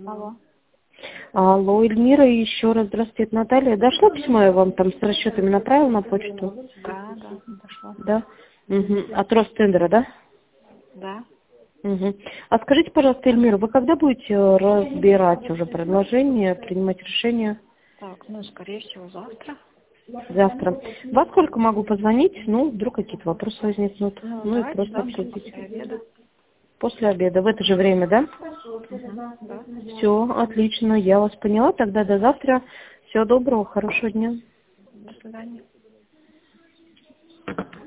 Алло. Алло, Эльмира, еще раз здравствуйте, это Наталья. Дошло письмо, я вам там с расчетами направила на почту? Да, дошло. Да? Угу. От Ростендера, да? Да. Угу. А скажите, пожалуйста, Эльмира, вы когда будете разбирать уже предложение, принимать решение? Так, ну, скорее всего, завтра. Завтра. Во сколько могу позвонить? Ну, вдруг какие-то вопросы возникнут. Ну, Ну и давайте просто завтра обсудить. после обеда. После обеда, в это же время, да? Да. Все, отлично, я вас поняла. Тогда до завтра. Всего доброго, хорошего дня. До свидания.